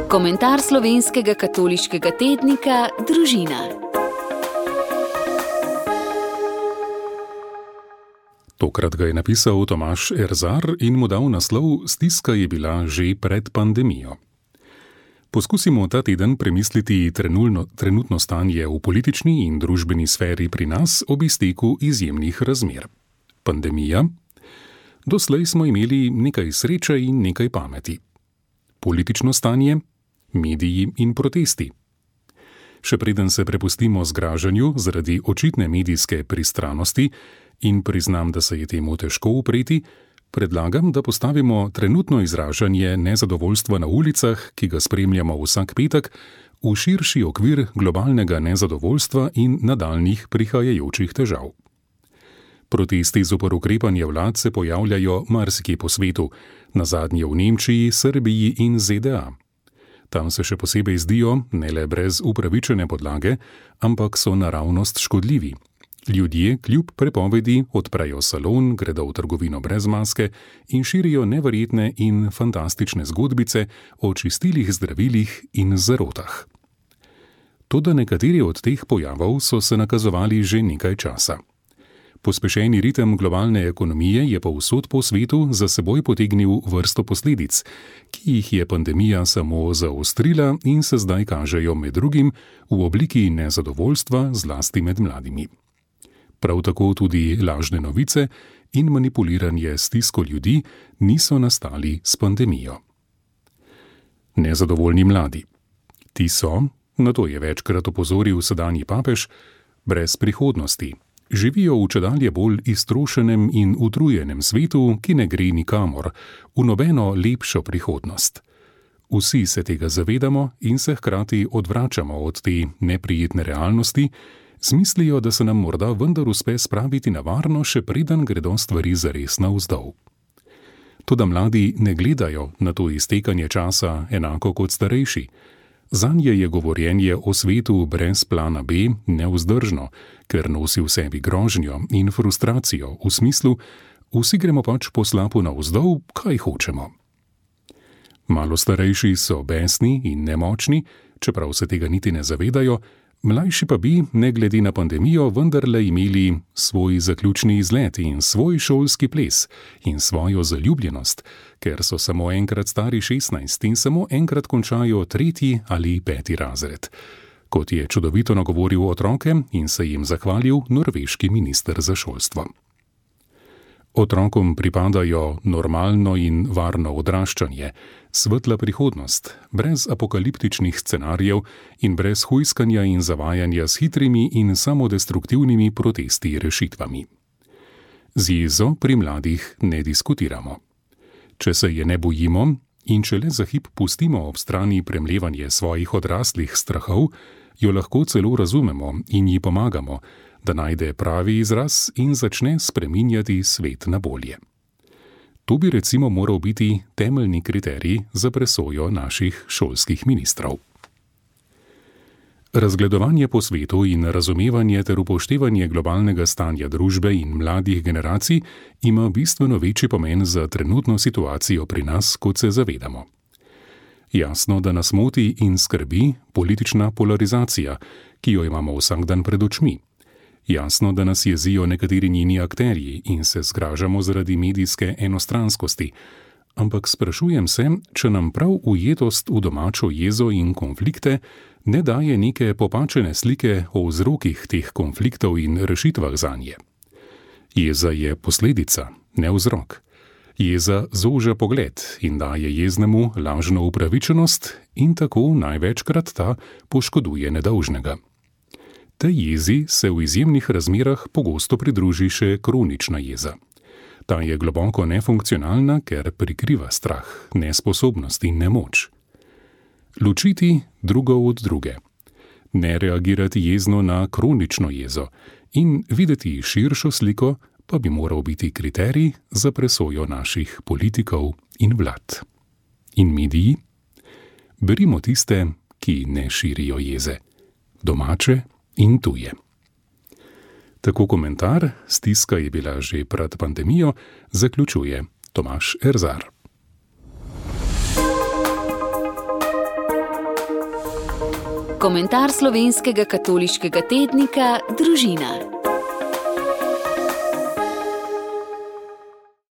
Komentar slovenskega katoliškega tednika Družina. Tokrat ga je napisal Tomaž Erzar in mu dal naslov Stiska je bila že pred pandemijo. Poskusimo ta teden premisliti trenutno stanje v politični in družbeni sferi pri nas ob izteku izjemnih razmer. Pandemija? Doslej smo imeli nekaj sreče in nekaj pameti. Politično stanje? Mediji in protesti. Še preden se prepustimo zgražanju zaradi očitne medijske pristranosti in priznam, da se je temu težko upreti, predlagam, da postavimo trenutno izražanje nezadovoljstva na ulicah, ki ga spremljamo vsak petek, v širši okvir globalnega nezadovoljstva in nadaljnjih prihajajočih težav. Protesti zoper ukrepanje vlad se pojavljajo marsikje po svetu, nazadnje v Nemčiji, Srbiji in ZDA. Tam se še posebej zdijo, ne le brez upravičene podlage, ampak so naravnost škodljivi. Ljudje kljub prepovedi odprejo salon, gredo v trgovino brez maske in širijo neverjetne in fantastične zgodbice o čistilih zdravilih in zarotah. Toda nekateri od teh pojavov so se nakazovali že nekaj časa. Pospešeni ritem globalne ekonomije je povsod po svetu za seboj potegnil vrsto posledic, ki jih je pandemija samo zaostrila in se zdaj kažejo med drugim v obliki nezadovoljstva, zlasti med mladimi. Prav tako tudi lažne novice in manipuliranje s stisko ljudi niso nastali s pandemijo. Nezadovoljni mladi. Ti so, na to je večkrat opozoril sedanji papež, brez prihodnosti. Živijo v čedalje bolj iztrošenem in utrujenem svetu, ki ne gre nikamor, v nobeno lepšo prihodnost. Vsi se tega zavedamo in se hkrati odvračamo od te neprijetne realnosti, z mislijo, da se nam morda vendar uspe spraviti na varno, še preden gredo stvari zares navzdol. Toda mladi ne gledajo na to iztekanje časa enako kot starejši. Zanje je govorjenje o svetu brez plana B nevzdržno, ker nosi v sebi grožnjo in frustracijo v smislu, vsi gremo pač po slapu navzdol, kaj hočemo. Malo starejši so besni in nemočni, čeprav se tega niti ne zavedajo, mlajši pa bi, ne glede na pandemijo, vendarle imeli svoj zaključni izlet in svoj šolski ples in svojo zaljubljenost, ker so samo enkrat stari 16 in samo enkrat končajo 3. ali 5. razred. Kot je čudovito nagovoril otroke in se jim zahvalil norveški minister za šolstvo. Otrokom pripadajo normalno in varno odraščanje, svetla prihodnost, brez apokaliptičnih scenarijev in brez hujskanja in zavajanja s hitrimi in samodestruktivnimi protesti rešitvami. Z jezo pri mladih ne diskutiramo. Če se je ne bojimo in če le za hip pustimo ob strani premlevanje svojih odraslih strahov, jo lahko celo razumemo in ji pomagamo, da najde pravi izraz in začne spreminjati svet na bolje. To bi recimo moral biti temeljni kriterij za presojo naših šolskih ministrov. Razgledovanje po svetu in razumevanje ter upoštevanje globalnega stanja družbe in mladih generacij ima bistveno večji pomen za trenutno situacijo pri nas, kot se zavedamo. Jasno, da nas moti in skrbi politična polarizacija, ki jo imamo vsak dan pred očmi. Jasno, da nas jezijo nekateri njeni akterji in se zgražamo zaradi medijske enostranskosti, ampak sprašujem se, če nam prav ujetost v domačo jezo in konflikte ne daje neke popačene slike o vzrokih teh konfliktov in rešitvah zanje. Jeza je posledica, ne vzrok. Jeza zoža pogled in daje jeznemu lažno upravičenost in tako največkrat ta poškoduje nedolžnega. Tej jezi se v izjemnih razmerah pogosto pridruži še kronična jeza. Ta je globoko nefunkcionalna, ker prikriva strah, nesposobnost in nemoč. Ločiti drugo od druge. Ne reagirati jezno na kronično jezo in videti širšo sliko pa bi moral biti kriterij za presojo naših politikov in vlad. In mediji? Berimo tiste, ki ne širijo jeze. Domače in tuje. Tako komentar, stiska je bila že pred pandemijo, zaključuje Tomaž Erzar. Komentar slovenskega katoliškega tednika Družina.